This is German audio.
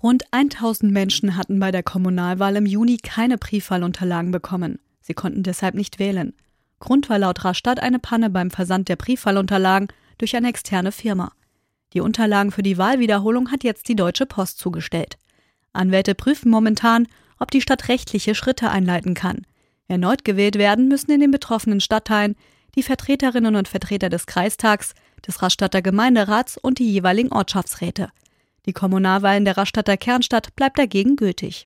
Rund 1000 Menschen hatten bei der Kommunalwahl im Juni keine Briefwahlunterlagen bekommen. Sie konnten deshalb nicht wählen. Grund war laut Rastatt eine Panne beim Versand der Briefwahlunterlagen durch eine externe Firma. Die Unterlagen für die Wahlwiederholung hat jetzt die Deutsche Post zugestellt. Anwälte prüfen momentan, ob die Stadt rechtliche Schritte einleiten kann. Erneut gewählt werden müssen in den betroffenen Stadtteilen die Vertreterinnen und Vertreter des Kreistags, des Rastatter Gemeinderats und die jeweiligen Ortschaftsräte. Die Kommunalwahl in der Rastatter Kernstadt bleibt dagegen gültig.